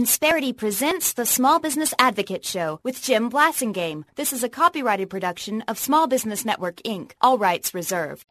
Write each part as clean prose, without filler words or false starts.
Insperity presents the Small Business Advocate Show with Jim Blasingame. This is a copyrighted production of Small Business Network, Inc. All rights reserved.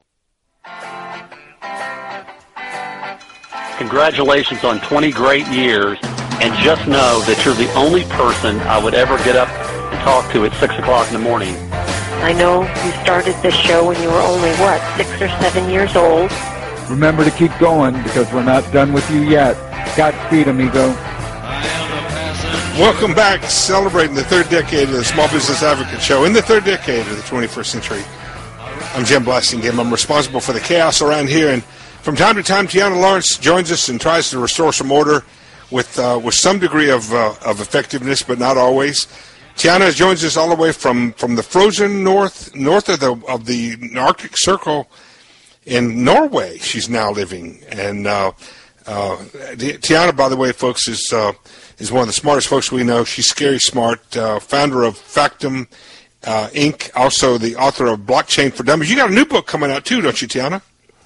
Congratulations on 20 great years, and just know that you're the only person I would ever get up and talk to at 6 o'clock in the morning. I know you started this show when you were only, 6 or 7 years old? Remember to keep going, because we're not done with you yet. Godspeed, amigo. Welcome back, celebrating the third decade of the Small Business Advocate Show in the third decade of the 21st century. I'm Jim Blasingame. I'm responsible for the chaos around here, and from time to time, Tiana Lawrence joins us and tries to restore some order with some degree of effectiveness, but not always. Tiana joins us all the way from the frozen north of the Arctic Circle in Norway. She's now living, and Tiana, by the way, folks, is one of the smartest folks we know. She's scary smart, founder of Factum Inc., also the author of Blockchain for Dummies. You got a new book coming out too, don't you, Tiana?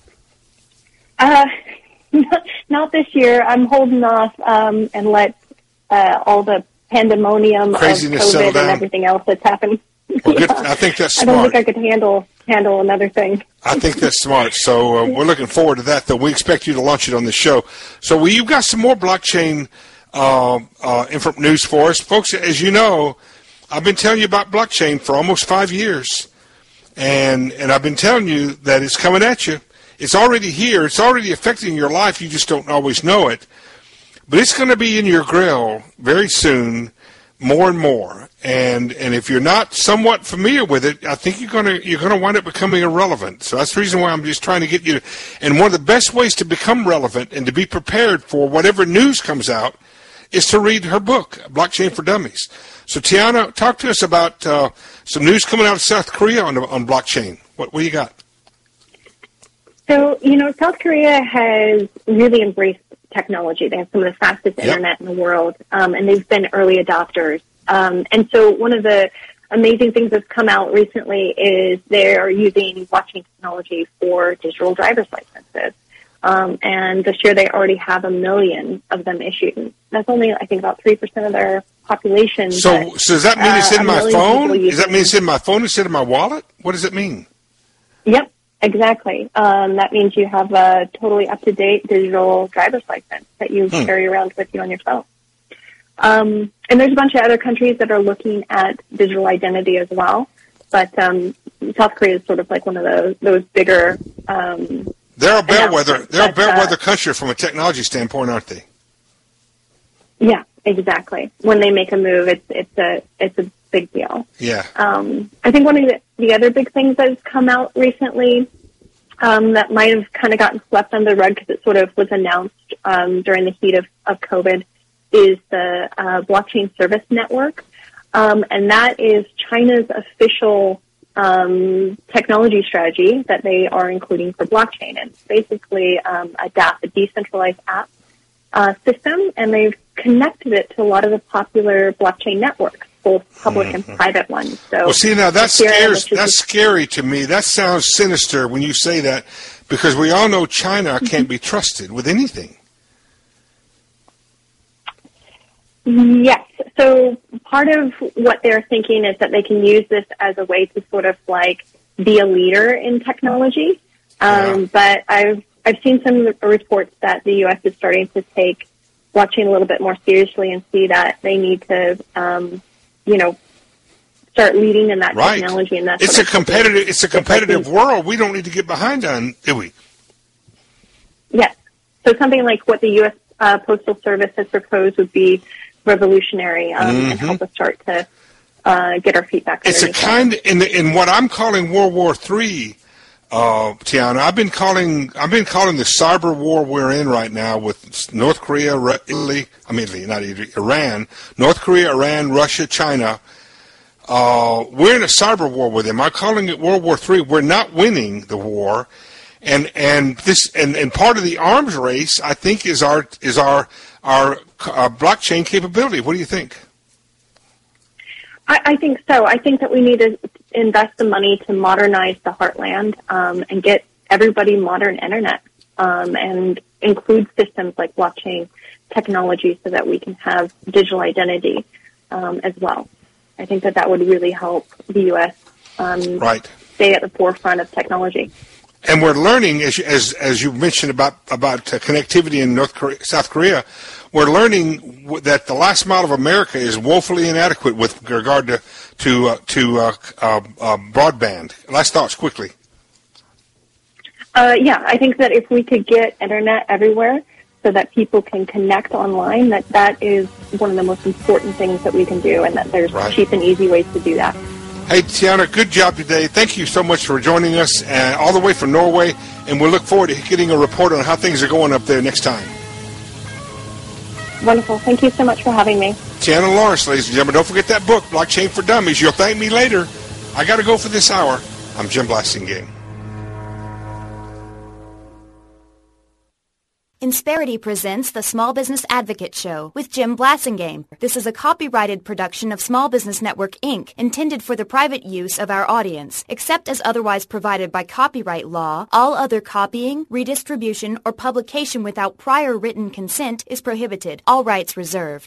Not this year. I'm holding off and let all the pandemonium craziness of COVID and everything else that's happened. Well, good. I think that's smart. I don't think I could handle another thing. I think that's smart. So we're looking forward to that, though. We expect you to launch it on the show. So you've got some more blockchain news for us. Folks, as you know, I've been telling you about blockchain for almost 5 years. And I've been telling you that it's coming at you. It's already here. It's already affecting your life. You just don't always know it. But it's going to be in your grill very soon, more and more. And if you're not somewhat familiar with it, I think you're going to wind up becoming irrelevant. So that's the reason why I'm just trying to get you. And one of the best ways to become relevant and to be prepared for whatever news comes out is to read her book, Blockchain for Dummies. So Tiana, talk to us about some news coming out of South Korea on blockchain. What do you got? So, South Korea has really embraced technology. They have some of the fastest internet in the world, and they've been early adopters. And so one of the amazing things that's come out recently is they're using blockchain technology for digital driver's licenses. And this year they already have 1 million of them issued. That's only, I think, about 3% of their population. So does that mean it's in my phone? Does that mean it's in my phone instead of my wallet? What does it mean? Yep. Exactly. That means you have a totally up-to-date digital driver's license that you carry around with you on your phone. And there's a bunch of other countries that are looking at digital identity as well. But South Korea is sort of like one of those bigger. They're a bellwether. They're a bellwether country from a technology standpoint, aren't they? Yeah, exactly. When they make a move, it's a big deal. Yeah. I think one of the other big things that has come out recently that might have kind of gotten swept under the rug because it sort of was announced during the heat of COVID is the Blockchain Service Network. And that is China's official technology strategy that they are including for blockchain. It's basically a DApp, a decentralized app system, and they've connected it to a lot of the popular blockchain networks, both public and private ones. So, well, see, now that's scary to me. That sounds sinister when you say that, because we all know China can't be trusted with anything. Yes. So part of what they're thinking is that they can use this as a way to sort of like be a leader in technology. But I've seen some reports that the U.S. is starting to take blockchain a little bit more seriously and see that they need to, start leading in that technology. And it's a competitive world. We don't need to get behind on, do we? Yes. So something like what the U.S. Postal Service has proposed would be revolutionary and help us start to get our feet back. It's a kind in what I'm calling World War III. Tiana, I've been calling the cyber war we're in right now with North Korea, Iran, North Korea, Iran, Russia, China. We're in a cyber war with them. I'm calling it World War III. We're not winning the war, and part of the arms race, I think, is our blockchain capability. What do you think? I think so. I think that we need to invest the money to modernize the heartland and get everybody modern internet and include systems like blockchain technology so that we can have digital identity as well. I think that would really help the U.S. Stay at the forefront of technology. And we're learning, as you mentioned about connectivity in South Korea, we're learning that the last mile of America is woefully inadequate with regard to broadband. Last thoughts, quickly. I think that if we could get internet everywhere so that people can connect online, that is one of the most important things that we can do, and that there's cheap and easy ways to do that. Hey, Tiana, good job today. Thank you so much for joining us all the way from Norway, and we'll look forward to getting a report on how things are going up there next time. Wonderful. Thank you so much for having me. Tiana Lawrence, ladies and gentlemen. Don't forget that book, Blockchain for Dummies. You'll thank me later. I got to go for this hour. I'm Jim Blasingame. Insperity presents the Small Business Advocate Show with Jim Blasingame. This is a copyrighted production of Small Business Network, Inc., intended for the private use of our audience. Except as otherwise provided by copyright law, all other copying, redistribution, or publication without prior written consent is prohibited. All rights reserved.